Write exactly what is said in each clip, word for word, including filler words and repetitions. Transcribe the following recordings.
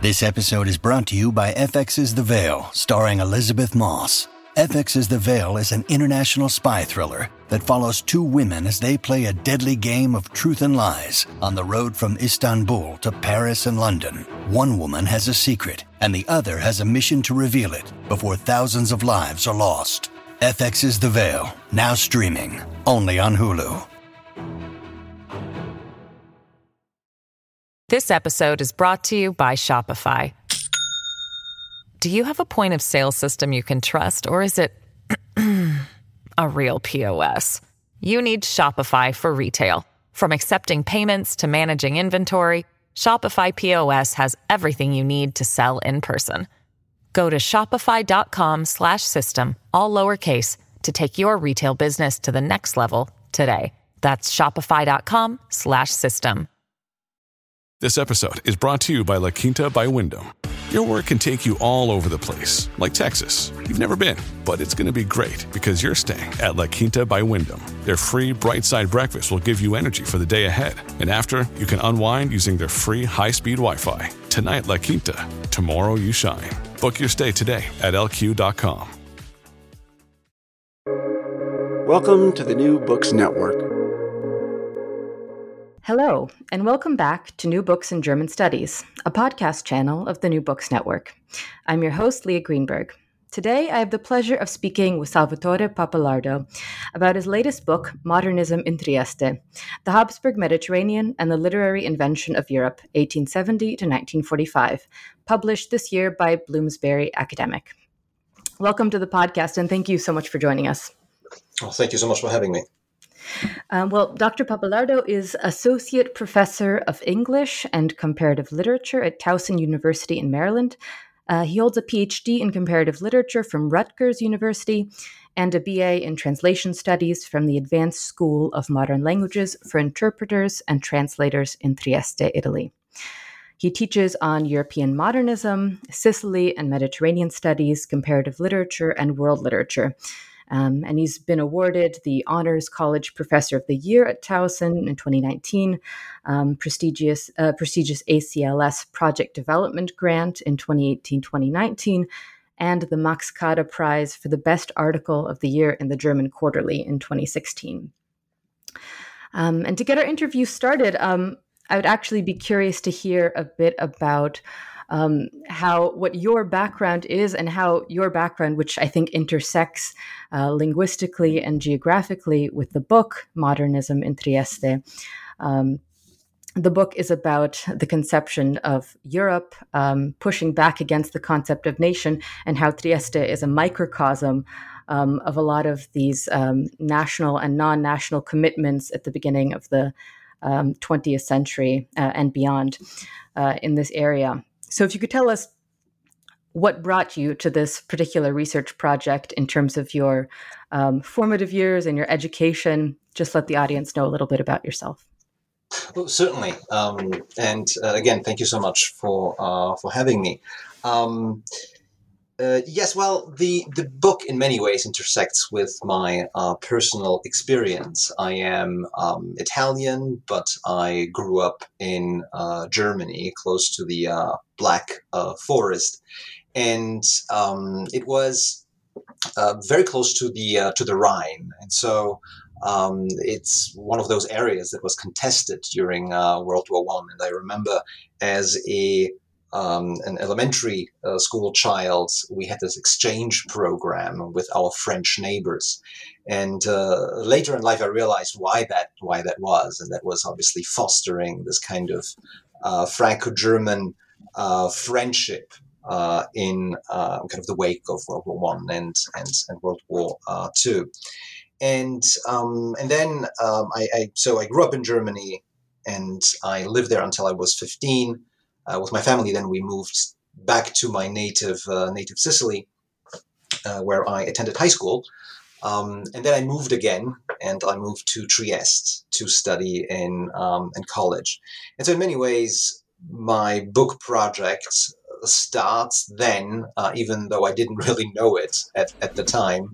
This episode is brought to you by F X's The Veil, starring Elizabeth Moss. F X's The Veil is an international spy thriller that follows two women as they play a deadly game of truth and lies on the road from Istanbul to Paris and London. One woman has a secret, and the other has a mission to reveal it before thousands of lives are lost. F X's The Veil, now streaming, only on Hulu. This episode is brought to you by Shopify. Do you have a point of sale system you can trust, or is it a real P O S? You need Shopify for retail. From accepting payments to managing inventory, Shopify P O S has everything you need to sell in person. Go to shopify.com slash system, all lowercase, to take your retail business to the next level today. That's shopify.com slash system. This episode is brought to you by La Quinta by Wyndham. Your work can take you all over the place, like Texas. You've never been, but it's going to be great because you're staying at La Quinta by Wyndham. Their free Bright Side breakfast will give you energy for the day ahead. And after, you can unwind using their free high-speed Wi-Fi. Tonight, La Quinta. Tomorrow, you shine. Book your stay today at L Q dot com. Welcome to the New Books Network. Hello, and welcome back to New Books in German Studies, a podcast channel of the New Books Network. I'm your host, Leah Greenberg. Today, I have the pleasure of speaking with Salvatore Pappalardo about his latest book, Modernism in Trieste, The Habsburg Mediterranean and the Literary Invention of Europe, eighteen seventy to nineteen forty-five, published this year by Bloomsbury Academic. Welcome to the podcast, and thank you so much for joining us. Well, thank you so much for having me. Um, well, Doctor Pappalardo is Associate Professor of English and Comparative Literature at Towson University in Maryland. Uh, he holds a P H D in Comparative Literature from Rutgers University and a B A in Translation Studies from the Advanced School of Modern Languages for Interpreters and Translators in Trieste, Italy. He teaches on European modernism, Sicily and Mediterranean studies, comparative literature, and world literature. Um, and he's been awarded the Honors College Professor of the Year at Towson in twenty nineteen, um, prestigious uh, prestigious A C L S Project Development Grant in twenty eighteen to twenty nineteen, and the Max Kade Prize for the Best Article of the Year in the German Quarterly in twenty sixteen. Um, and to get our interview started, um, I would actually be curious to hear a bit about Um, how what your background is and how your background, which I think intersects uh, linguistically and geographically with the book Modernism in Trieste. Um, the book is about the conception of Europe, um, pushing back against the concept of nation, and how Trieste is a microcosm um, of a lot of these um, national and non-national commitments at the beginning of the um, twentieth century uh, and beyond uh, in this area. So if you could tell us what brought you to this particular research project in terms of your um, formative years and your education, just let the audience know a little bit about yourself. Well, certainly. Um, and uh, again, thank you so much for uh, for having me. Um, uh, yes, well, the, the book in many ways intersects with my uh, personal experience. I am um, Italian, but I grew up in uh, Germany, close to the uh, Black uh, Forest, and um, it was uh, very close to the uh, to the Rhine, and so um, it's one of those areas that was contested during uh, World War One. And I remember, as a um, an elementary uh, school child, we had this exchange program with our French neighbors, and uh, later in life, I realized why that why that was, and that was obviously fostering this kind of uh, Franco-German Uh, friendship uh, in uh, kind of the wake of World War One and, and and World War uh, Two, and um, and then um, I, I so I grew up in Germany, and I lived there until I was fifteen uh, with my family. Then we moved back to my native uh, native Sicily, uh, where I attended high school, um, and then I moved again, and I moved to Trieste to study in um, in college, and so in many ways, my book project starts then, uh, even though I didn't really know it at, at the time,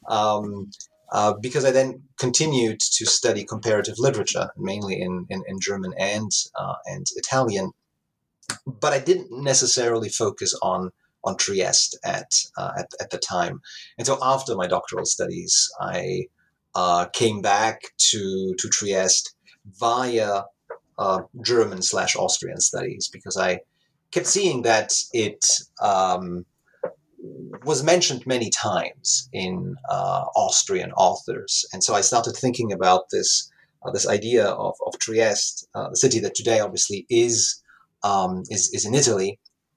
um, uh, because I then continued to study comparative literature, mainly in, in, in German and uh, and Italian. but I didn't necessarily focus on on Trieste at, uh, at at the time. And so after my doctoral studies, I uh, came back to to Trieste via uh, German slash Austrian studies, because I kept seeing that it um, was mentioned many times in uh, Austrian authors, and so I started thinking about this uh, this idea of of Trieste, uh, the city that today obviously is um, is is in Italy,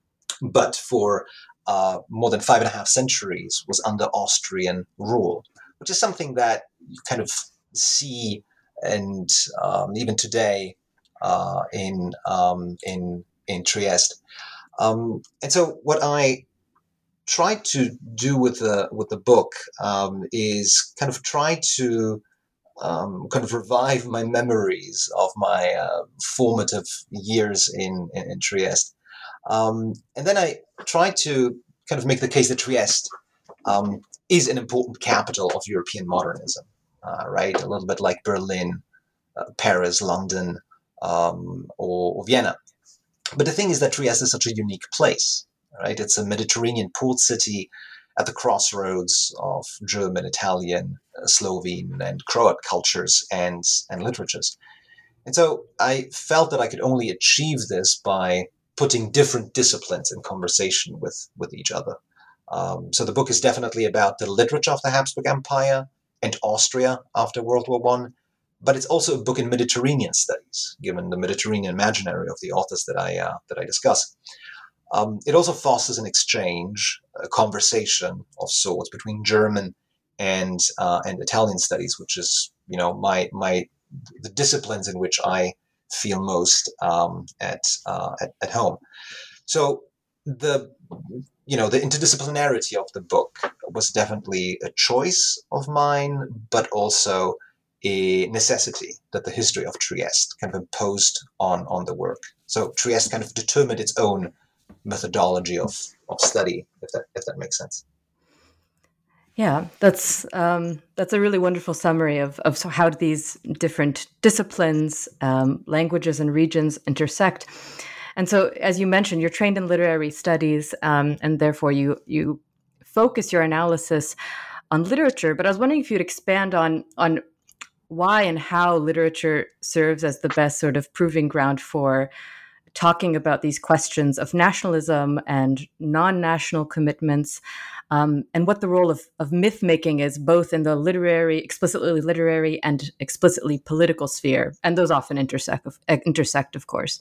but for uh, more than five and a half centuries was under Austrian rule, which is something that you kind of see, and um, even today uh, in um, in in Trieste. Um, and so, what I tried to do with the with the book um, is kind of try to um, kind of revive my memories of my uh, formative years in in, in Trieste. Um, and then I tried to kind of make the case that Trieste um, is an important capital of European modernism, uh, right? A little bit like Berlin, uh, Paris, London, um, or, or Vienna. But the thing is that Trieste is such a unique place, right? It's a Mediterranean port city at the crossroads of German, Italian, uh, Slovene, and Croat cultures and, and literatures. And so I felt that I could only achieve this by putting different disciplines in conversation with, with each other. Um, so the book is definitely about the literature of the Habsburg Empire and Austria after World War One, but it's also a book in Mediterranean studies, given the Mediterranean imaginary of the authors that I uh, that I discuss. Um, it also fosters an exchange, a conversation of sorts between German and uh, and Italian studies, which is, you know, my my the disciplines in which I feel most um, at, uh, at at home. So the you know the interdisciplinarity of the book was definitely a choice of mine, but also a necessity that the history of Trieste kind of imposed on on the work. So Trieste kind of determined its own methodology of of study, if that if that makes sense. Yeah, that's um, that's a really wonderful summary of of so how these different disciplines, um, languages, and regions intersect. And so, as you mentioned, you're trained in literary studies, um, and therefore you you focus your analysis on literature. But I was wondering if you'd expand on on why and how literature serves as the best sort of proving ground for talking about these questions of nationalism and non-national commitments, um, and what the role of, of myth-making is, both in the literary, explicitly literary and explicitly political sphere. And those often intersect, of, intersect, of course.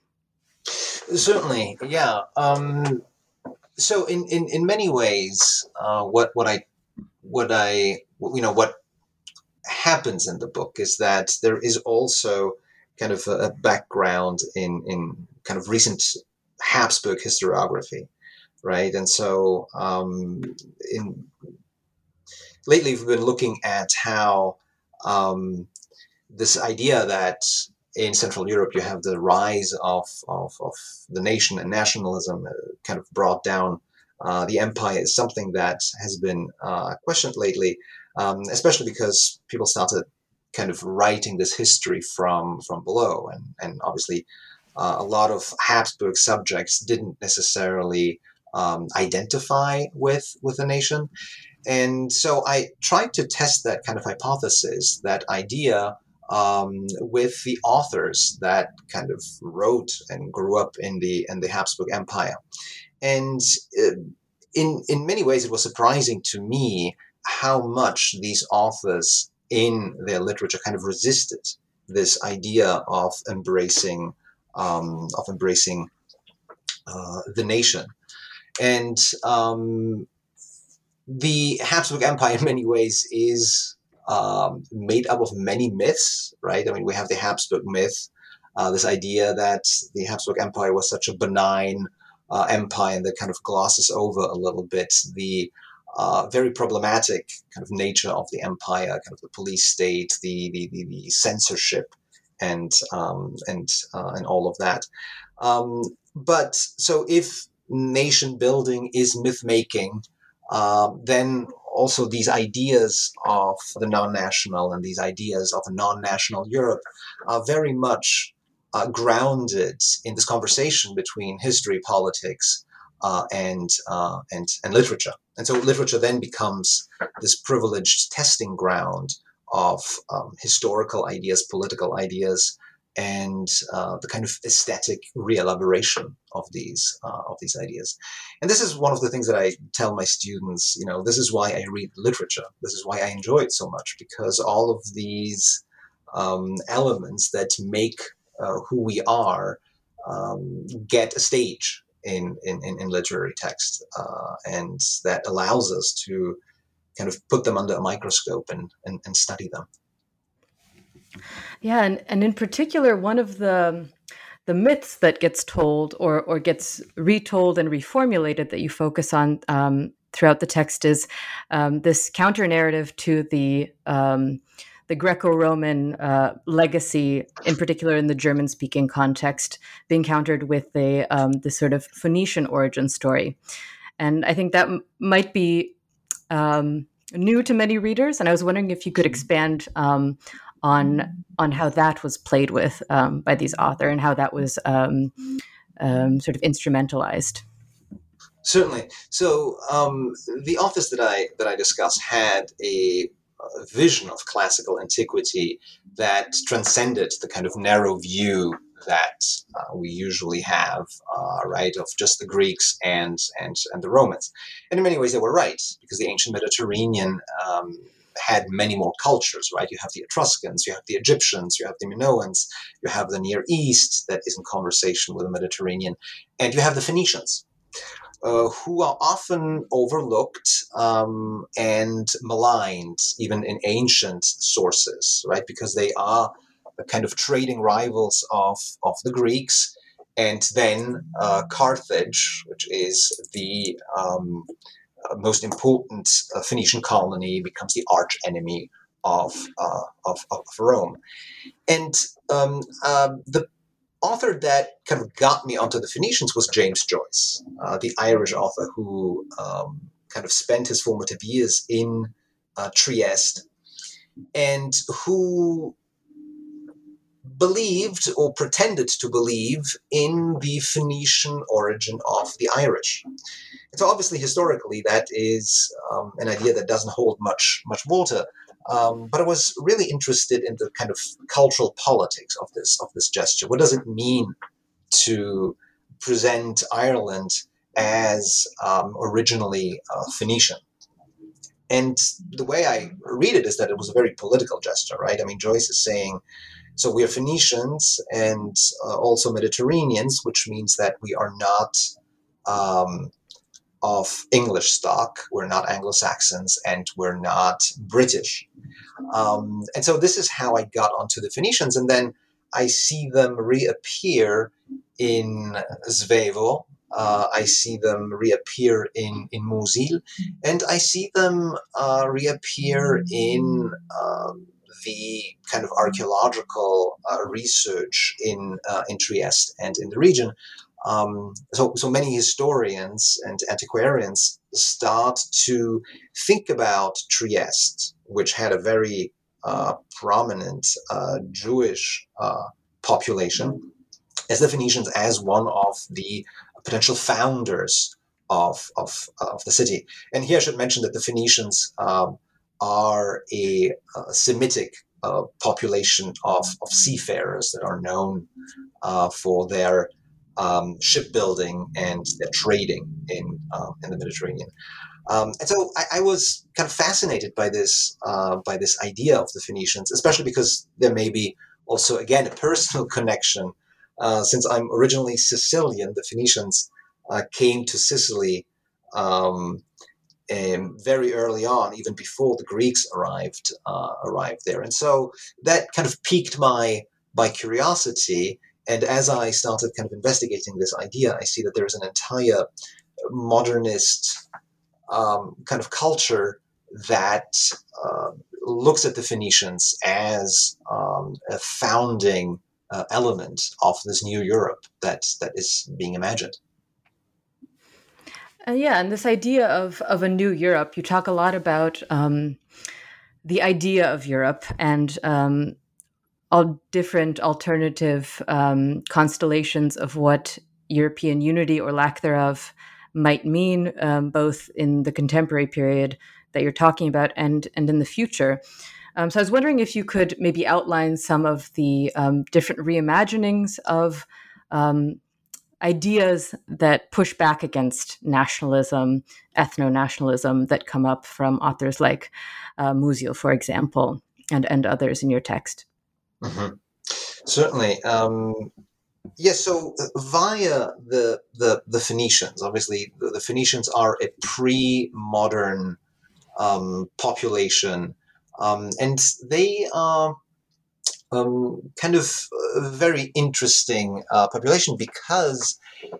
Certainly, yeah. Um, so in, in, in many ways, uh, what what I what I you know what happens in the book is that there is also kind of a background in, in kind of recent Habsburg historiography, right? And so um, in lately we've been looking at how um, this idea that in Central Europe you have the rise of, of, of the nation and nationalism uh, kind of brought down uh, the empire is something that has been uh, questioned lately, um, especially because people started kind of writing this history from from below, and and obviously uh, a lot of Habsburg subjects didn't necessarily um, identify with with the nation, and so I tried to test that kind of hypothesis, that idea, um, with the authors that kind of wrote and grew up in the in the Habsburg Empire, and uh, in in many ways it was surprising to me how much these authors in their literature kind of resisted this idea of embracing um, of embracing uh, the nation. And um, the Habsburg Empire in many ways is um, made up of many myths, right? I mean, we have the Habsburg myth, uh, this idea that the Habsburg Empire was such a benign uh, empire that kind of glosses over a little bit the Uh, very problematic kind of nature of the empire, kind of the police state, the the, the, the censorship, and um, and uh, and all of that. Um, but so if nation building is myth making, uh, then also these ideas of the non-national and these ideas of a non-national Europe are very much uh, grounded in this conversation between history, politics, uh, and, uh, and, and literature. And so literature then becomes this privileged testing ground of um, historical ideas, political ideas, and uh, the kind of aesthetic re-elaboration of these uh, of these ideas. And this is one of the things that I tell my students, you know, this is why I read literature. This is why I enjoy it so much, because all of these um, elements that make uh, who we are um, get a stage in, in, in literary text. Uh, and that allows us to kind of put them under a microscope and, and, and study them. Yeah, and, and in particular, one of the the myths that gets told or or gets retold and reformulated that you focus on um, throughout the text is um, this counter narrative to the um, the Greco-Roman uh, legacy, in particular in the German-speaking context, being countered with the um, the sort of Phoenician origin story, and I think that m- might be um, new to many readers. And I was wondering if you could expand Um, on on how that was played with um, by these authors and how that was um, um, sort of instrumentalized. Certainly. So um, the authors that I that I discuss had a, a vision of classical antiquity that transcended the kind of narrow view that uh, we usually have, uh, right, of just the Greeks and and and the Romans. And in many ways, they were right, because the ancient Mediterranean Um, had many more cultures, right? You have the Etruscans, you have the Egyptians, you have the Minoans, you have the Near East that is in conversation with the Mediterranean, and you have the Phoenicians, uh, who are often overlooked um, and maligned, even in ancient sources, right? Because they are the kind of trading rivals of, of the Greeks, and then uh, Carthage, which is the um, Uh, most important uh, Phoenician colony, becomes the arch enemy of, uh, of, of Rome. And um, uh, the author that kind of got me onto the Phoenicians was James Joyce, uh, the Irish author who um, kind of spent his formative years in uh, Trieste, and who believed or pretended to believe in the Phoenician origin of the Irish. So obviously, historically, that is um, an idea that doesn't hold much much water. Um, but I was really interested in the kind of cultural politics of this of this gesture. What does it mean to present Ireland as um, originally uh, Phoenician? And the way I read it is that it was a very political gesture, right? I mean, Joyce is saying, so we are Phoenicians and uh, also Mediterraneans, which means that we are not Um, of English stock, we're not Anglo-Saxons, and we're not British. Um, and so this is how I got onto the Phoenicians, and then I see them reappear in Svevo, uh, I see them reappear in, in Mosul, and I see them uh, reappear in um, the kind of archaeological uh, research in, uh, in Trieste and in the region. Um, so, so many historians and antiquarians start to think about Trieste, which had a very uh, prominent uh, Jewish uh, population, as the Phoenicians as one of the potential founders of, of, of the city. And here I should mention that the Phoenicians um, are a, a Semitic uh, population of, of seafarers that are known uh, for their Um, shipbuilding and their trading in uh, in the Mediterranean, um, and so I, I was kind of fascinated by this uh, by this idea of the Phoenicians, especially because there may be also again a personal connection. Uh, since I'm originally Sicilian, the Phoenicians uh, came to Sicily um, um, very early on, even before the Greeks arrived uh, arrived there, and so that kind of piqued my my curiosity. And as I started kind of investigating this idea, I see that there is an entire modernist um, kind of culture that uh, looks at the Phoenicians as um, a founding uh, element of this new Europe that that is being imagined. Uh, yeah, and this idea of of a new Europe, you talk a lot about um, the idea of Europe and um, all different alternative um, constellations of what European unity or lack thereof might mean, um, both in the contemporary period that you're talking about and and in the future. Um, so I was wondering if you could maybe outline some of the um, different reimaginings of um, ideas that push back against nationalism, ethno-nationalism, that come up from authors like uh, Musil, for example, and, and others in your text. Mm-hmm. Certainly. Um, yes, so via the, the, the Phoenicians, obviously the, the Phoenicians are a pre-modern um, population, um, and they are um, kind of a very interesting uh, population because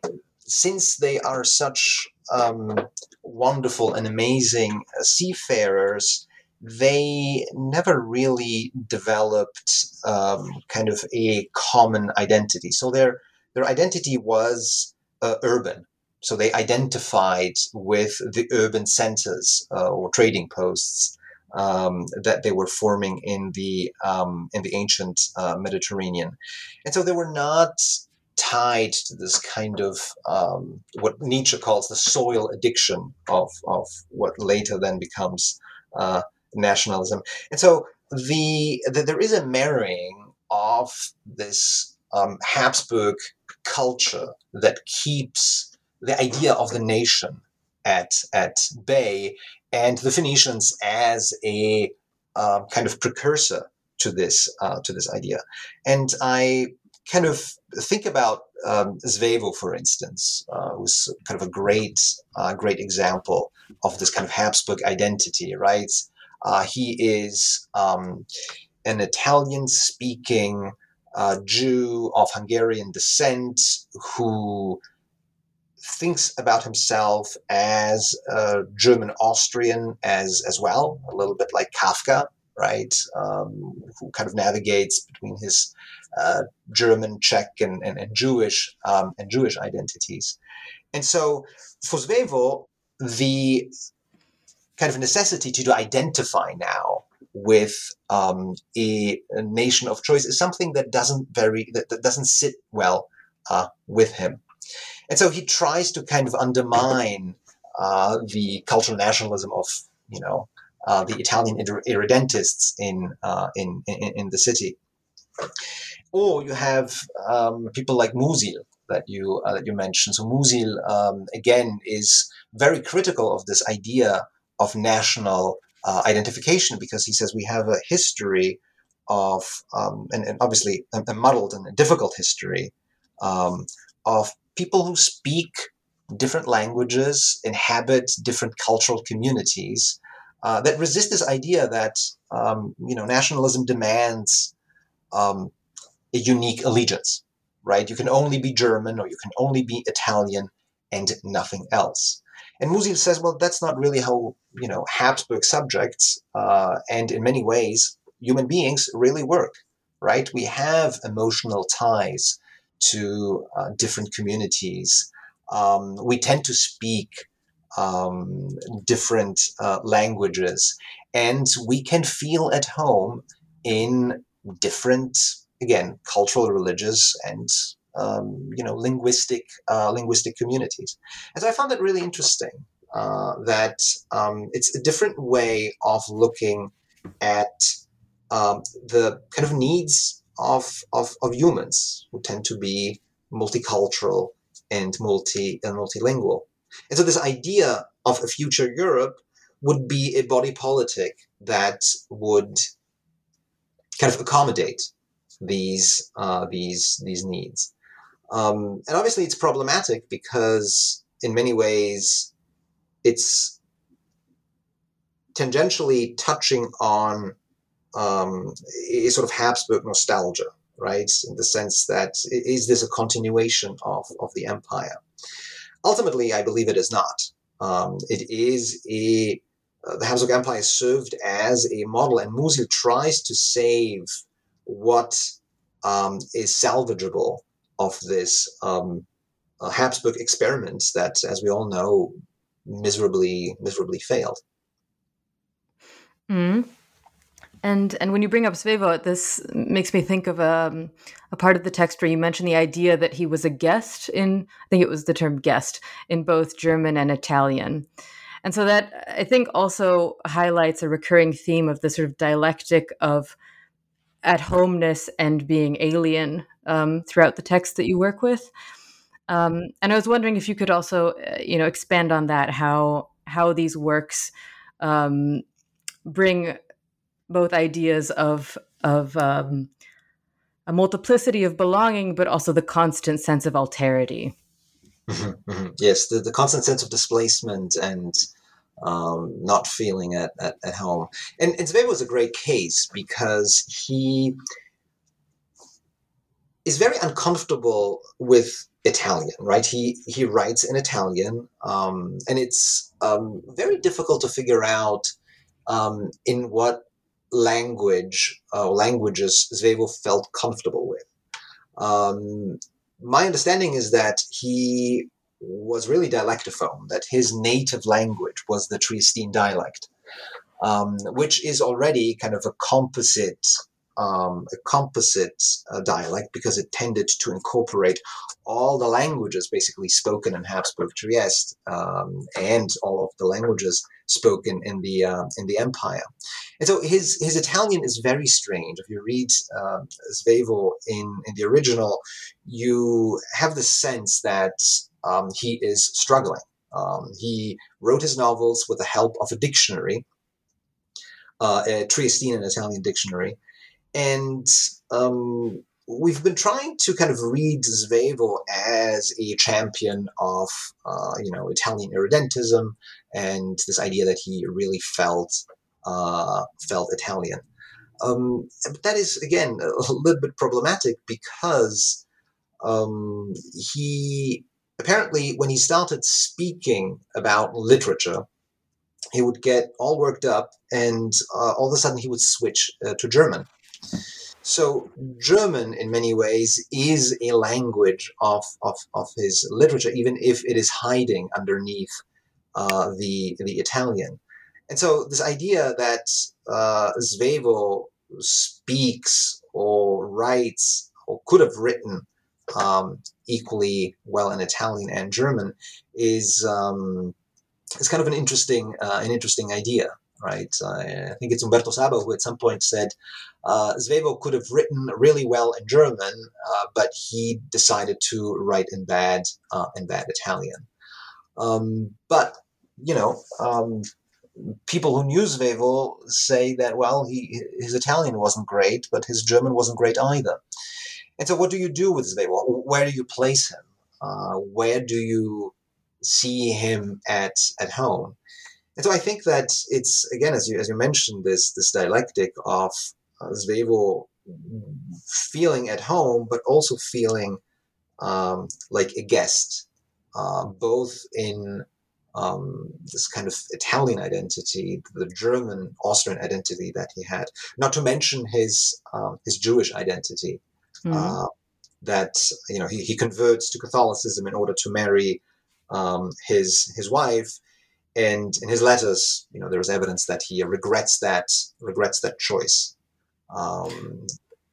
since they are such um, wonderful and amazing seafarers, they never really developed um, kind of a common identity. So their their identity was uh, urban. So they identified with the urban centers uh, or trading posts um, that they were forming in the um, in the ancient uh, Mediterranean, and so they were not tied to this kind of um, what Nietzsche calls the soil addiction of of what later then becomes uh, nationalism. And so the, the there is a marrying of this um, Habsburg culture that keeps the idea of the nation at at bay, and the Phoenicians as a uh, kind of precursor to this uh, to this idea. And I kind of think about um, Svevo, for instance, uh, who's kind of a great uh, great example of this kind of Habsburg identity, right? Uh, he is um, an Italian-speaking uh, Jew of Hungarian descent who thinks about himself as a German-Austrian as as well, a little bit like Kafka, right? Um, who kind of navigates between his uh, German, Czech, and, and, and Jewish um, and Jewish identities. And so, for Svevo, the kind of necessity to identify now with um, a, a nation of choice is something that doesn't very that, that doesn't sit well uh, with him. And so he tries to kind of undermine uh, the cultural nationalism of, you know, uh, the Italian irredentists in, uh, in, in in the city. Or you have um, people like Musil that you uh, that you mentioned. So Musil um, again is very critical of this idea of national uh, identification, because he says we have a history of um, and, and obviously a, a muddled and a difficult history um, of people who speak different languages, inhabit different cultural communities uh, that resist this idea that um, you know nationalism demands um, a unique allegiance, right? You can only be German or you can only be Italian and nothing else. And Musil says, well, that's not really how you know Habsburg subjects uh, and in many ways human beings really work, right? We have emotional ties to uh, different communities. Um, we tend to speak um, different uh, languages, and we can feel at home in different, again, cultural, religious, and um, you know, linguistic uh, linguistic communities. And so I found that really interesting. Uh, that um, it's a different way of looking at um, the kind of needs Of, of of humans who tend to be multicultural and multi and multilingual. And so this idea of a future Europe would be a body politic that would kind of accommodate these uh, these these needs. Um, and obviously it's problematic because in many ways it's tangentially touching on Um, a sort of Habsburg nostalgia, right? In the sense that, is this a continuation of, of the empire? Ultimately, I believe it is not. Um, it is a, uh, the Habsburg Empire served as a model, and Musil tries to save what um, is salvageable of this um, uh, Habsburg experiment that, as we all know, miserably, miserably failed. Mm. And and when you bring up Svevo, this makes me think of um, a part of the text where you mentioned the idea that he was a guest in, I think it was the term guest, in both German and Italian. And so that, I think, also highlights a recurring theme of the sort of dialectic of at-homeness and being alien um, throughout the text that you work with. Um, and I was wondering if you could also, uh, you know, expand on that, how how these works um, bring both ideas of of um, a multiplicity of belonging, but also the constant sense of alterity. Mm-hmm, mm-hmm. Yes, the, the constant sense of displacement and um, not feeling at, at, at home. And, and Svevo was a great case because he is very uncomfortable with Italian, right? He he writes in Italian, um, and it's um, very difficult to figure out um, in what language or uh, languages Svevo felt comfortable with. Um, my understanding is that he was really dialectophone, that his native language was the Triestine dialect, um, which is already kind of a composite um, a composite uh, dialect because it tended to incorporate all the languages basically spoken in Habsburg Trieste um, and all of the languages spoken in the uh, in the empire. And so his his Italian is very strange. If you read uh, Svevo in, in the original, you have the sense that um, he is struggling. Um, he wrote his novels with the help of a dictionary, uh, a Triestine and Italian dictionary. And um, we've been trying to kind of read Svevo as a champion of, uh, you know, Italian irredentism and this idea that he really felt uh, felt Italian. Um, but that is, again, a little bit problematic because um, he apparently, when he started speaking about literature, he would get all worked up and uh, all of a sudden he would switch uh, to German. So German, in many ways, is a language of, of, of his literature, even if it is hiding underneath uh, the the Italian. And so this idea that uh, Svevo speaks or writes or could have written um, equally well in Italian and German is um, is kind of an interesting uh, an interesting idea. Right, uh, I think it's Umberto Sabo who at some point said uh, Svevo could have written really well in German, uh, but he decided to write in bad uh, in bad Italian. Um, but you know, um, people who knew Svevo say that well, he his Italian wasn't great, but his German wasn't great either. And so, what do you do with Svevo? Where do you place him? Uh, where do you see him at at home? And so I think that it's, again, as you as you mentioned, this this dialectic of uh, Svevo feeling at home, but also feeling um, like a guest, uh, both in um, this kind of Italian identity, the German, Austrian identity that he had, not to mention his um, his Jewish identity, mm-hmm. uh, that you know he, he converts to Catholicism in order to marry um, his his wife. And in his letters, you know, there is evidence that he regrets that regrets that choice. Um,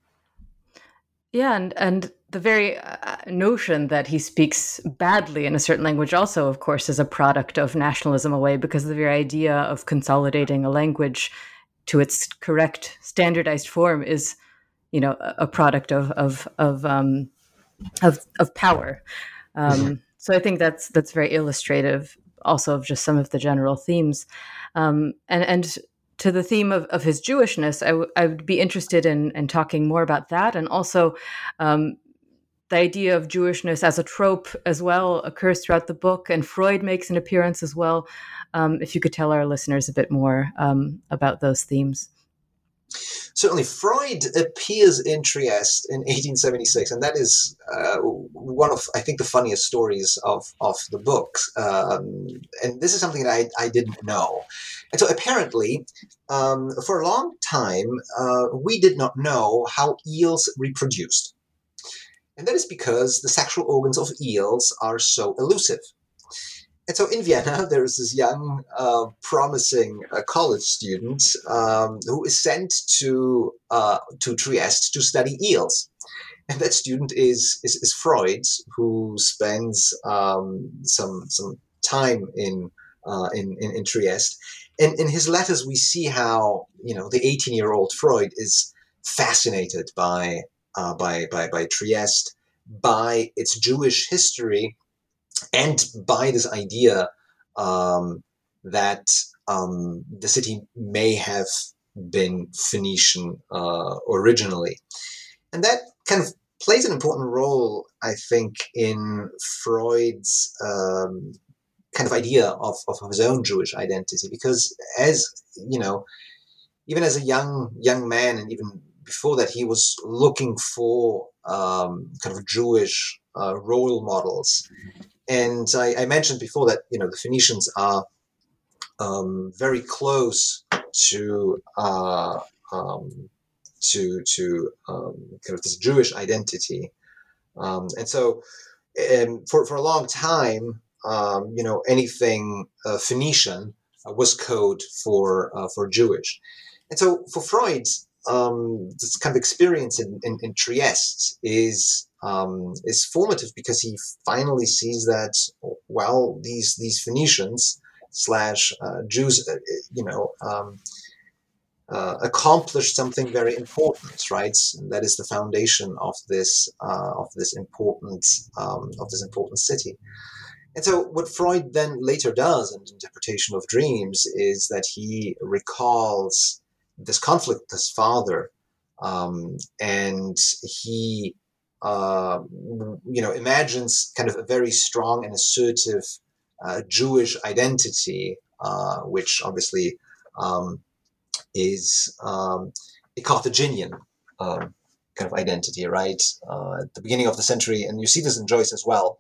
yeah, and and the very uh, notion that he speaks badly in a certain language also, of course, is a product of nationalism away, because the very idea of consolidating a language to its correct standardized form is, you know, a product of of of um, of, of power. Um, mm-hmm. So I think that's that's very illustrative also of just some of the general themes. Um, and, and to the theme of, of his Jewishness, I, w- I would be interested in, in talking more about that. And also um, the idea of Jewishness as a trope as well occurs throughout the book, and Freud makes an appearance as well. Um, if you could tell our listeners a bit more um, about those themes. Certainly, Freud appears in Trieste in eighteen seventy-six, and that is uh, one of, I think, the funniest stories of, of the book. Um, and this is something that I, I didn't know. And so apparently, um, for a long time, uh, we did not know how eels reproduced. And that is because the sexual organs of eels are so elusive. and so in Vienna, there is this young, uh, promising uh, college student um, who is sent to uh, to Trieste to study eels. And that student is is, is Freud, who spends um, some some time in, uh, in in in Trieste. And in his letters, we see how, you know, the eighteen-year-old Freud is fascinated by uh, by by by Trieste, by its Jewish history, and by this idea um, that um, the city may have been Phoenician uh, originally. And that kind of plays an important role, I think, in Freud's um, kind of idea of, of his own Jewish identity. Because as, you know, even as a young young man, and even before that, he was looking for um, kind of Jewish uh, role models. And I, I mentioned before that, you know, the Phoenicians are um, very close to uh, um, to to um, kind of this Jewish identity, um, and so um, for for a long time, um, you know, anything uh, Phoenician uh, was code for uh, for Jewish, and so for Freud, um, this kind of experience in, in, in Trieste is um, is formative, because he finally sees that, well, these these Phoenicians slash uh, Jews, uh, you know. Um, Uh, accomplished something very important, right? And that is the foundation of this uh, of this important um, of this important city. And so, what Freud then later does in the interpretation of dreams is that he recalls this conflict with his father, um, and he, uh, you know, imagines kind of a very strong and assertive uh, Jewish identity, uh, which obviously. Um, is um, a Carthaginian um, kind of identity, right? Uh, at the beginning of the century, and you see this in Joyce as well.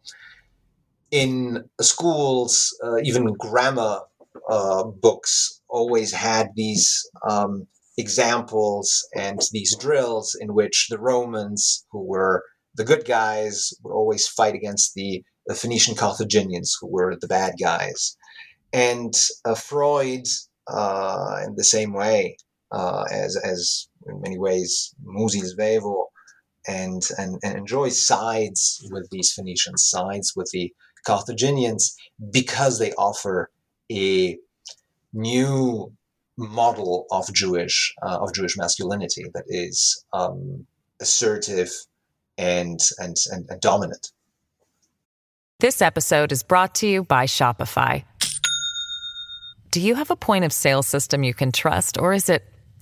In schools, uh, even grammar uh, books always had these um, examples and these drills in which the Romans, who were the good guys, would always fight against the, the Phoenician Carthaginians, who were the bad guys. And uh, Freud, Uh, in the same way uh, as, as in many ways, Musil Svevo and, and, and Joyce sides with these Phoenicians, sides with the Carthaginians, because they offer a new model of Jewish uh, of Jewish masculinity that is um, assertive and, and, and, and dominant. This episode is brought to you by Shopify. Do you have a point of sale system you can trust, or is it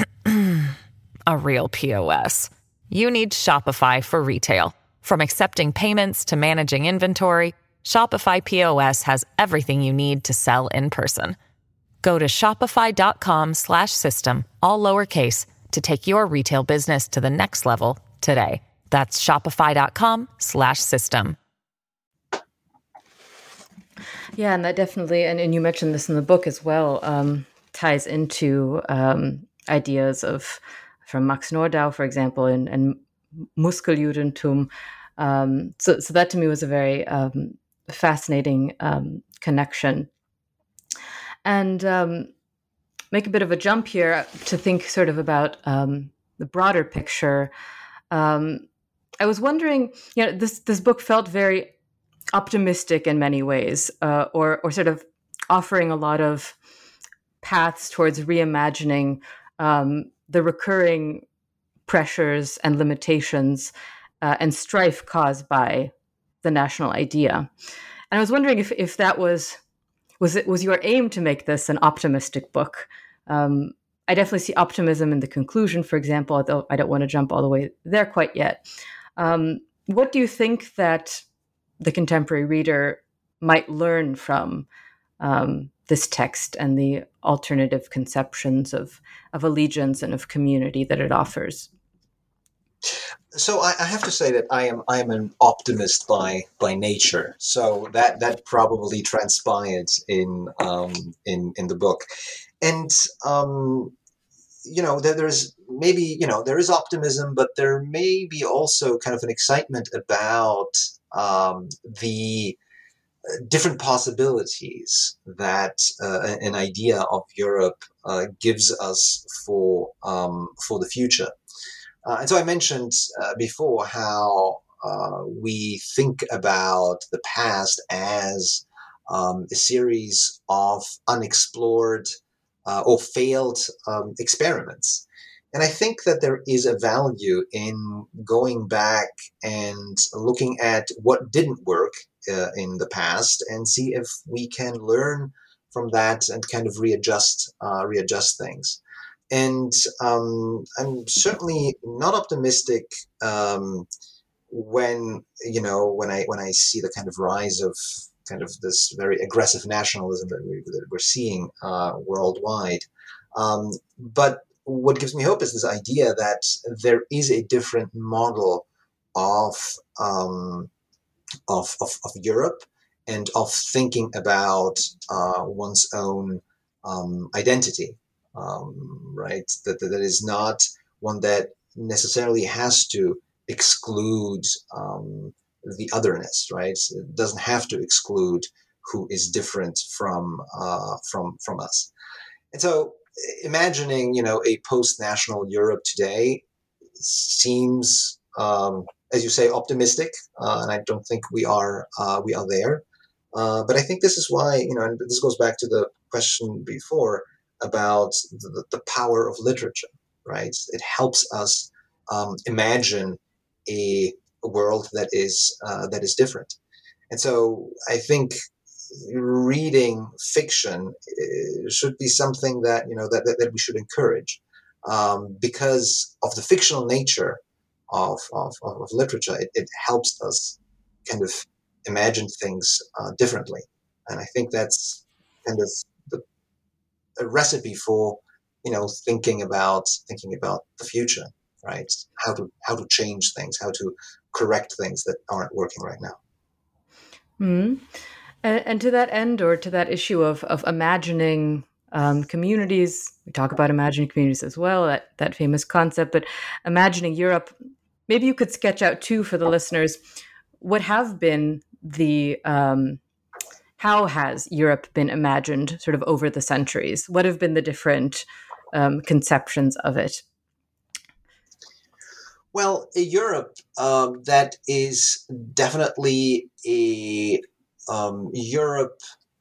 a real P O S? You need Shopify for retail. From accepting payments to managing inventory, Shopify P O S has everything you need to sell in person. Go to shopify.com slash system, all lowercase, to take your retail business to the next level today. That's shopify.com slash system. Yeah, and that definitely, and, and you mentioned this in the book as well, um, ties into um, ideas of, from Max Nordau, for example, and, and Muskeljudentum. Um, so, so that to me was a very um, fascinating um, connection. And um, make a bit of a jump here to think sort of about um, the broader picture. Um, I was wondering, you know, this this book felt very optimistic in many ways, uh, or or sort of offering a lot of paths towards reimagining um, the recurring pressures and limitations uh, and strife caused by the national idea. And I was wondering if if that was was it was your aim to make this an optimistic book. Um, I definitely see optimism in the conclusion, for example, although I don't want to jump all the way there quite yet. Um, what do you think that the contemporary reader might learn from um, this text and the alternative conceptions of, of allegiance and of community that it offers? So I, I have to say that I am I am an optimist by by nature. So that that probably transpired in um, in in the book, and um, you know there, there's maybe you know there is optimism, but there may be also kind of an excitement about um, the different possibilities that uh, an idea of Europe uh, gives us for um, for the future. Uh, and so I mentioned uh, before how uh, we think about the past as um, a series of unexplored uh, or failed um, experiments. And I think that there is a value in going back and looking at what didn't work uh, in the past and see if we can learn from that and kind of readjust uh, readjust things. And um, I'm certainly not optimistic um, when you know when I when I see the kind of rise of kind of this very aggressive nationalism that, we, that we're seeing uh, worldwide. Um, but what gives me hope is this idea that there is a different model of um, of, of of Europe and of thinking about uh, one's own um, identity. Um, right, that, that that is not one that necessarily has to exclude um, the otherness. Right, it doesn't have to exclude who is different from uh, from from us. And so, imagining you know a post-national Europe today seems, um, as you say, optimistic, uh, and I don't think we are uh, we are there. Uh, but I think this is why you know, and this goes back to the question before about the, the power of literature, right? It helps us um, imagine a, a world that is uh, that is different. And so I think reading fiction should be something that you know that, that, that we should encourage um, because of the fictional nature of, of, of literature. It, it helps us kind of imagine things uh, differently. And I think that's kind of the a recipe for, you know, thinking about thinking about the future, right? How to how to change things, how to correct things that aren't working right now. Mm-hmm. And, and to that end, or to that issue of of imagining um, communities, we talk about imagining communities as well, that that famous concept. But imagining Europe, maybe you could sketch out too for the listeners what have been the um, how has Europe been imagined sort of over the centuries? What have been the different um, conceptions of it? Well, a Europe um, that is definitely a um, Europe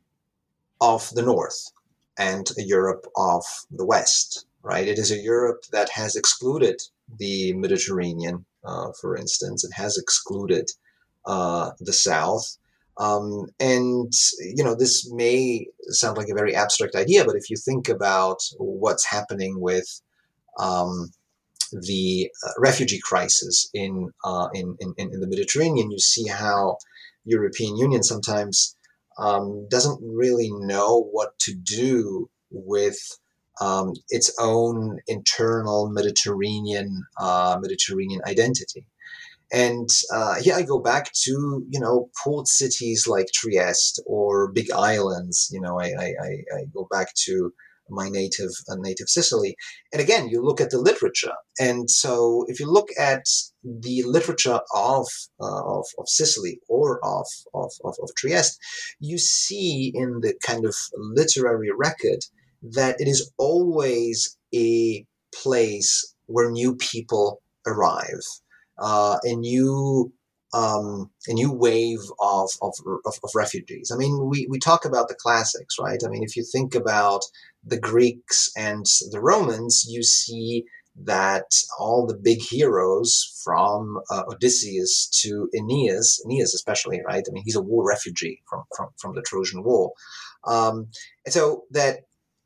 of the North and a Europe of the West, right? It is a Europe that has excluded the Mediterranean, uh, for instance. It has excluded uh, the South. Um, and, you know, this may sound like a very abstract idea, but if you think about what's happening with um, the uh, refugee crisis in, uh, in, in, in the Mediterranean, you see how European Union sometimes um, doesn't really know what to do with um, its own internal Mediterranean uh, Mediterranean identity. And uh, here I go back to, you know, port cities like Trieste or big islands. You know, I, I, I go back to my native uh, native Sicily. And again, you look at the literature. And so if you look at the literature of uh, of, of Sicily or of, of, of, of Trieste, you see in the kind of literary record that it is always a place where new people arrive. Uh, a new um, a new wave of, of of of refugees. I mean, we we talk about the classics, right? I mean, if you think about the Greeks and the Romans, you see that all the big heroes from uh, Odysseus to Aeneas, Aeneas especially, right? I mean, he's a war refugee from from from the Trojan War, um, and so that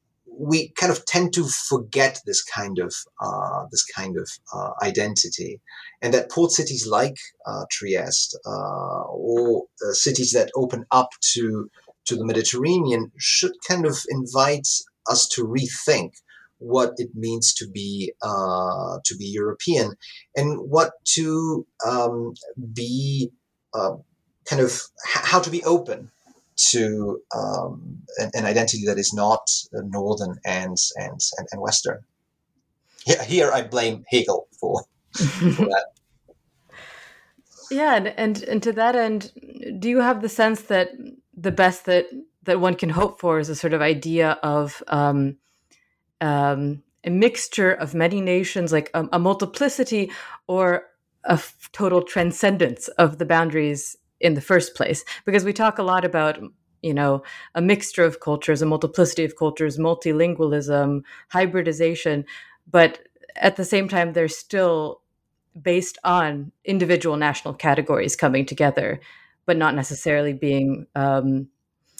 we kind of tend to forget this kind of uh, this kind of uh, identity, and that port cities like uh, Trieste uh, or uh, cities that open up to to the Mediterranean should kind of invite us to rethink what it means to be uh, to be European and what to um, be uh, kind of how to be open to um, an, an identity that is not northern and and and, and western. Here, here I blame Hegel for, for that. Yeah, and, and and to that end, do you have the sense that the best that that one can hope for is a sort of idea of um, um, a mixture of many nations, like a, a multiplicity or a f- total transcendence of the boundaries in the first place. Because we talk a lot about, you know, a mixture of cultures, a multiplicity of cultures, multilingualism, hybridization, but at the same time, they're still based on individual national categories coming together, but not necessarily being um,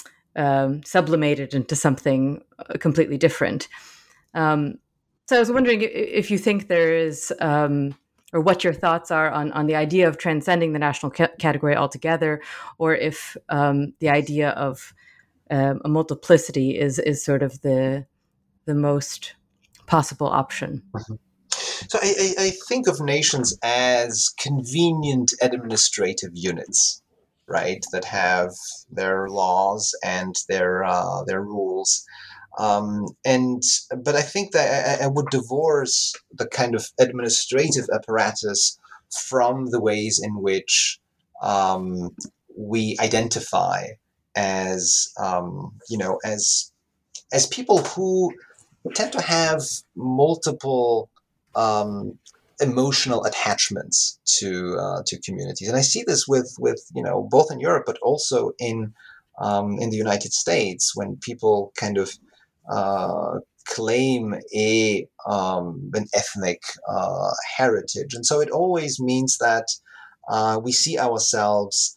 um, sublimated into something completely different. Um, so I was wondering if you think there is, um, or what your thoughts are on, on the idea of transcending the national ca- category altogether, or if um, the idea of um, a multiplicity is is sort of the the most possible option. Mm-hmm. So I, I, I think of nations as convenient administrative units, right, that have their laws and their uh, their rules. Um, and but I think that I, I would divorce the kind of administrative apparatus from the ways in which um, we identify as um, you know as as people who tend to have multiple um, emotional attachments to uh, to communities, and I see this with with you know both in Europe but also in um, in the United States, when people kind of uh, claim a um, an ethnic uh, heritage, and so it always means that uh, we see ourselves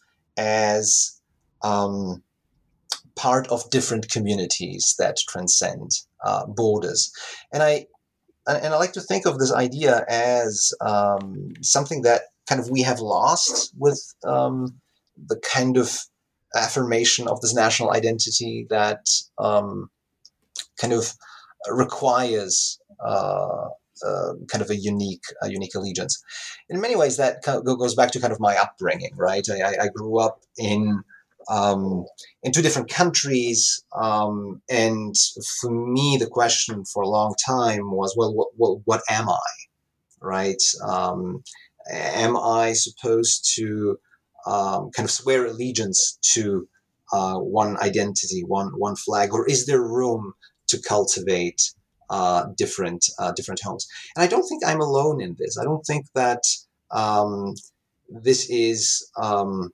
as um, part of different communities that transcend uh, borders, and I and I like to think of this idea as um, something that kind of we have lost with um, the kind of affirmation of this national identity that um, kind of requires uh, uh, kind of a unique, a unique allegiance. In many ways, that kind of goes back to kind of my upbringing, right? I, I grew up in um, in two different countries, um, and for me, the question for a long time was, well, what, what, what am I, right? Um, am I supposed to um, kind of swear allegiance to uh, one identity, one one flag, or is there room to cultivate uh, different uh, different homes? And I don't think I'm alone in this. I don't think that um, this is um,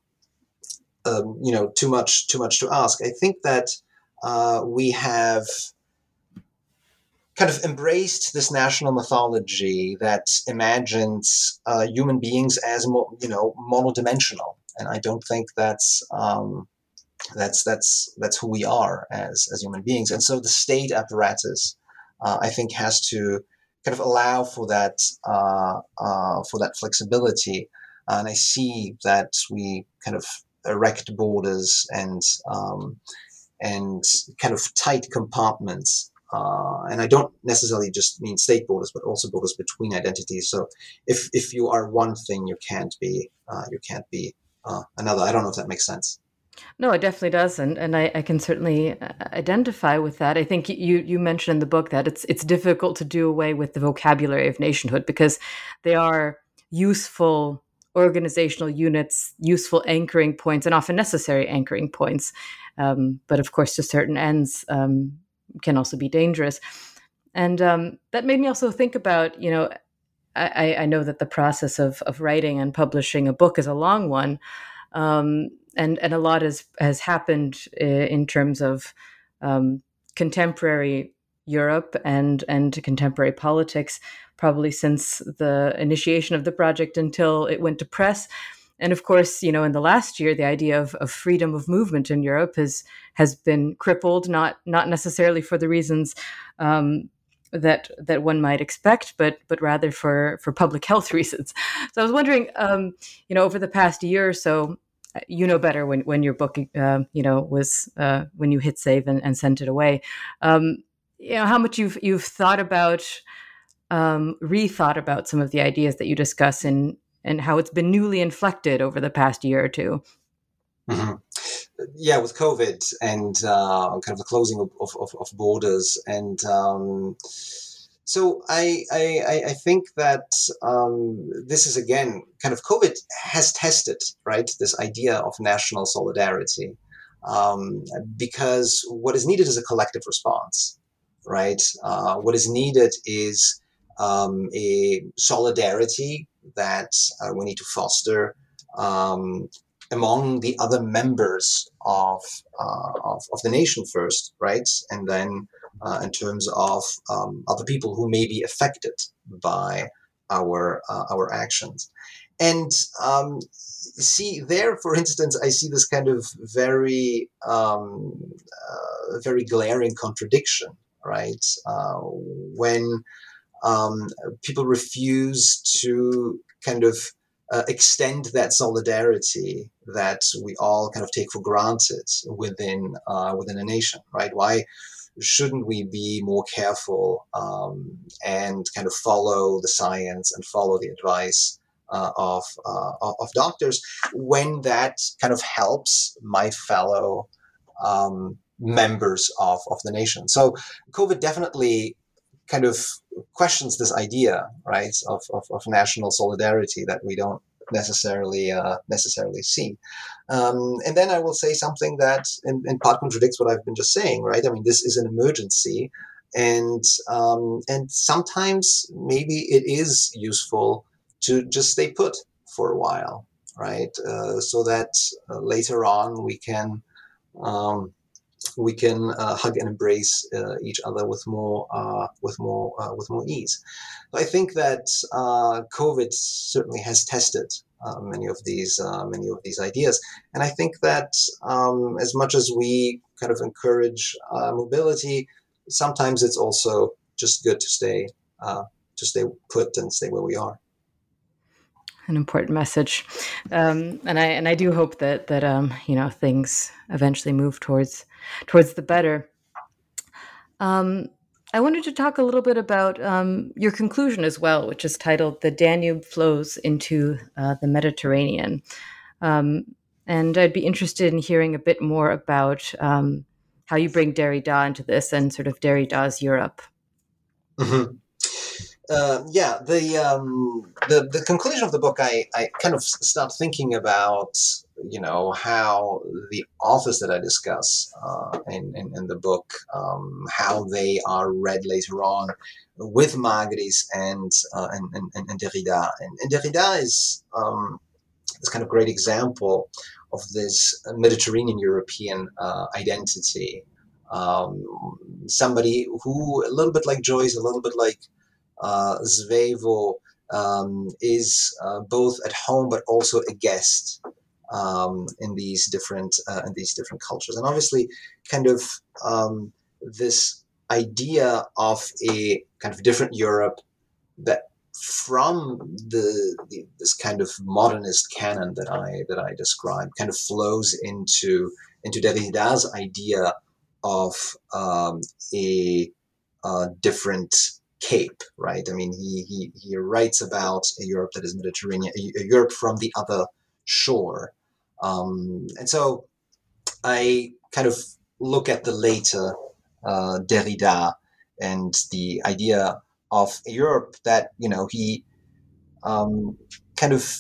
um, you know too much too much to ask. I think that uh, we have kind of embraced this national mythology that imagines uh, human beings as mo- you know monodimensional, and I don't think that's um, That's that's that's who we are as as human beings, and so the state apparatus, uh, I think, has to kind of allow for that uh, uh, for that flexibility. And I see that we kind of erect borders and um, and kind of tight compartments. Uh, and I don't necessarily just mean state borders, but also borders between identities. So if if you are one thing, you can't be uh, you can't be uh, another. I don't know if that makes sense. No, it definitely does, and and I, I can certainly uh, identify with that. I think you you mentioned in the book that it's it's difficult to do away with the vocabulary of nationhood because they are useful organizational units, useful anchoring points, and often necessary anchoring points. Um, but of course, to certain ends, um, can also be dangerous. And um, that made me also think about, you know, I, I know that the process of of writing and publishing a book is a long one. Um, and and a lot has has happened in terms of um, contemporary Europe and and contemporary politics, probably since the initiation of the project until it went to press. And of course, you know, in the last year, the idea of, of freedom of movement in Europe has has been crippled, not not necessarily for the reasons um, that that one might expect, but but rather for for public health reasons. So I was wondering, um, you know, over the past year or so, you know better when when your book, uh, you know, was uh, when you hit save and, and sent it away. Um, you know, how much you've you've thought about, um, rethought about some of the ideas that you discuss, and and how it's been newly inflected over the past year or two. Mm-hmm. Yeah, with COVID and uh, kind of the closing of, of, of borders, and um, so I, I I think that um, this is again kind of COVID has tested, right, this idea of national solidarity, Um, because what is needed is a collective response, right? Uh, what is needed is um, a solidarity that uh, we need to foster um, among the other members of, uh, of of the nation first, right? And then uh, in terms of um, other people who may be affected by our uh, our actions. And um, see there, for instance, I see this kind of very um, uh, very glaring contradiction, right? Uh, when um, people refuse to kind of uh, extend that solidarity that we all kind of take for granted within uh, within a nation, right? Why shouldn't we be more careful um, and kind of follow the science and follow the advice uh, of uh, of doctors when that kind of helps my fellow um, members of, of the nation? So COVID definitely kind of questions this idea, right, of, of, of national solidarity that we don't necessarily uh, necessarily see. Um, and then I will say something that in, in part contradicts what I've been just saying, right? I mean, this is an emergency, and um, and sometimes maybe it is useful to just stay put for a while, right? Uh, so that uh, later on we can um, we can uh, hug and embrace uh, each other with more uh, with more uh, with more ease. I think that uh, COVID certainly has tested uh, many of these uh, many of these ideas, and I think that um, as much as we kind of encourage uh, mobility, sometimes it's also just good to stay uh, to stay put and stay where we are. An important message, um, and I and I do hope that that um, you know things eventually move towards towards the better. Um, I wanted to talk a little bit about um, your conclusion as well, which is titled "The Danube Flows into uh, the Mediterranean," um, and I'd be interested in hearing a bit more about um, how you bring Derrida into this and sort of Derrida's Europe. Mm-hmm. Uh, yeah, the, um, the the conclusion of the book, I, I kind of start thinking about, you know, how the authors that I discuss uh, in, in, in the book, um, how they are read later on with Margulis and, uh, and, and, and Derrida. And, and Derrida is um, this kind of great example of this Mediterranean European uh, identity. Um, somebody who, a little bit like Joyce, a little bit like Uh, Svevo um, is uh, both at home but also a guest um, in these different uh, in these different cultures, and obviously, kind of um, this idea of a kind of different Europe that from the, the this kind of modernist canon that I that I described kind of flows into into Derrida's idea of um, a uh, different Cape, right? I mean, he he he writes about a Europe that is Mediterranean, a, a Europe from the other shore, um, and so I kind of look at the later uh, Derrida and the idea of a Europe that, you know, he um, kind of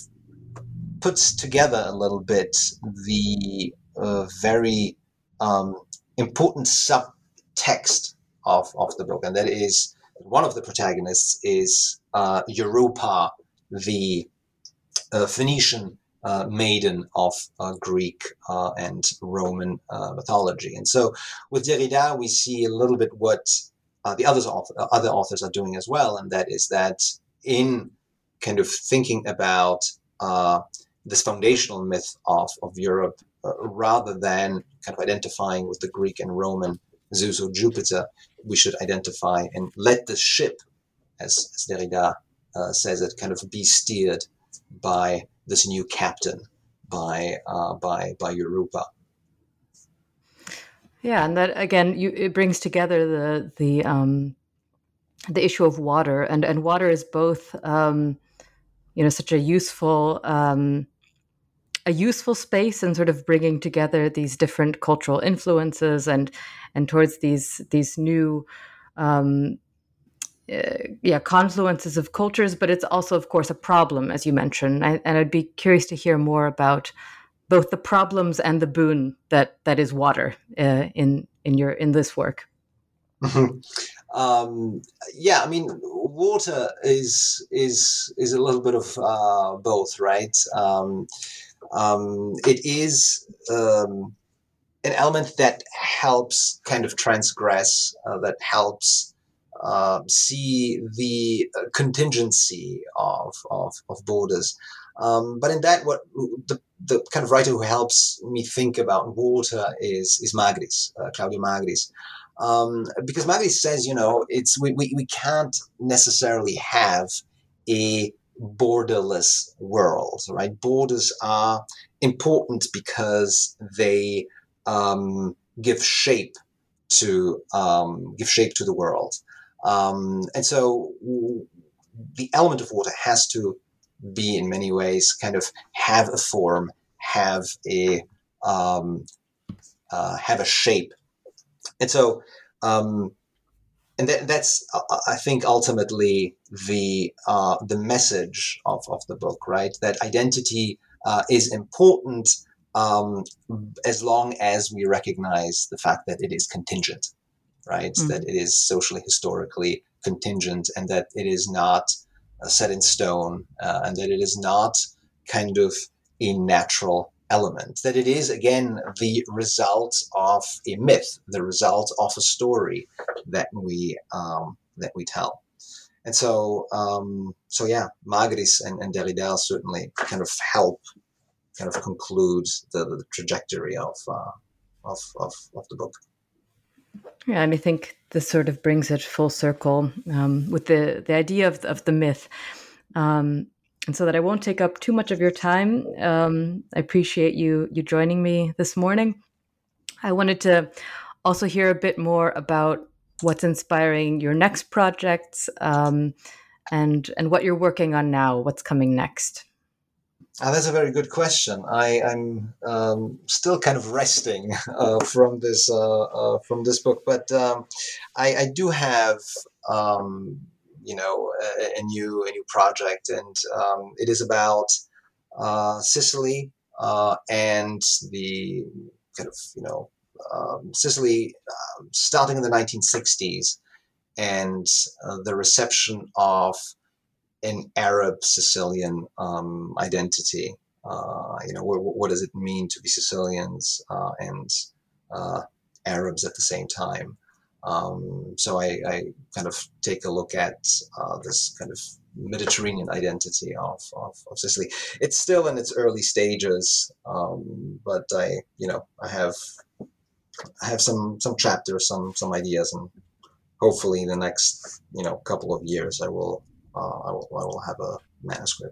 puts together a little bit the uh, very um, important subtext of of the book, and that is, one of the protagonists is uh, Europa, the uh, Phoenician uh, maiden of uh, Greek uh, and Roman uh, mythology. And so with Derrida, we see a little bit what uh, the others, other authors are doing as well, and that is that in kind of thinking about uh, this foundational myth of, of Europe, uh, rather than kind of identifying with the Greek and Roman Zeus or Jupiter, we should identify and let the ship, as, as Derrida uh, says it, kind of be steered by this new captain, by uh, by by Europa. Yeah, and that again, you, it brings together the the um, the issue of water, and and water is both um, you know such a useful. Um, a useful space and sort of bringing together these different cultural influences and and towards these these new um, uh, yeah confluences of cultures, but it's also, of course, a problem, as you mentioned. I, and I'd be curious to hear more about both the problems and the boon that that is water uh, in in your in this work. um, yeah, I mean, water is is is a little bit of uh, both, right? Um, um, it is um, an element that helps kind of transgress, uh, that helps uh, see the contingency of of, of borders. Um, but in that, what the, the kind of writer who helps me think about water is is Magris, uh, Claudio Magris, um, because Magris says, you know, it's we, we we can't necessarily have a borderless world, right? Borders are important because they um, give shape to um, give shape to the world, um, and so the element of water has to be in many ways kind of have a form, have a um, uh, have a shape, and so um, and that, that's uh, I think ultimately the uh, the message of, of the book, right? That identity uh, is important um, as long as we recognize the fact that it is contingent, right? Mm-hmm. That it is socially historically contingent, and that it is not Uh, set in stone, uh, and that it is not kind of a natural element, that it is, again, the result of a myth, the result of a story that we um, that we tell. And so, um, so yeah, Magris and, and Derrida certainly kind of help kind of conclude the, the trajectory of, uh, of, of, of the book. Yeah, and I think this sort of brings it full circle um, with the, the idea of, of the myth. Um, and so that I won't take up too much of your time, um, I appreciate you you joining me this morning. I wanted to also hear a bit more about what's inspiring your next projects um, and, and what you're working on now, what's coming next. Uh, that's a very good question. I, I'm um, still kind of resting uh, from this uh, uh, from this book, but um, I, I do have um, you know a, a new a new project, and um, it is about uh, Sicily uh, and the kind of you know um, Sicily uh, starting in the nineteen sixties and uh, the reception of an Arab Sicilian um, identity. Uh, you know, what, what does it mean to be Sicilians uh, and uh, Arabs at the same time? Um, so I, I kind of take a look at uh, this kind of Mediterranean identity of, of, of Sicily. It's still in its early stages, um, but I, you know, I have I have some some chapters, some some ideas, and hopefully in the next you know couple of years I will. Uh, I, will, I will have a manuscript.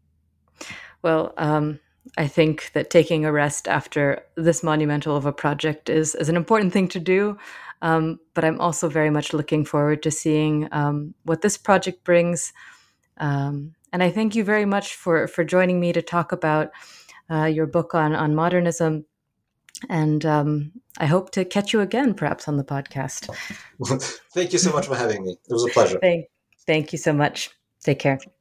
Well, um, I think that taking a rest after this monumental of a project is, is an important thing to do. Um, but I'm also very much looking forward to seeing um, what this project brings. Um, and I thank you very much for, for joining me to talk about uh, your book on, on modernism. And um, I hope to catch you again, perhaps on the podcast. Thank you so much for having me. It was a pleasure. Thank, thank you so much. Take care.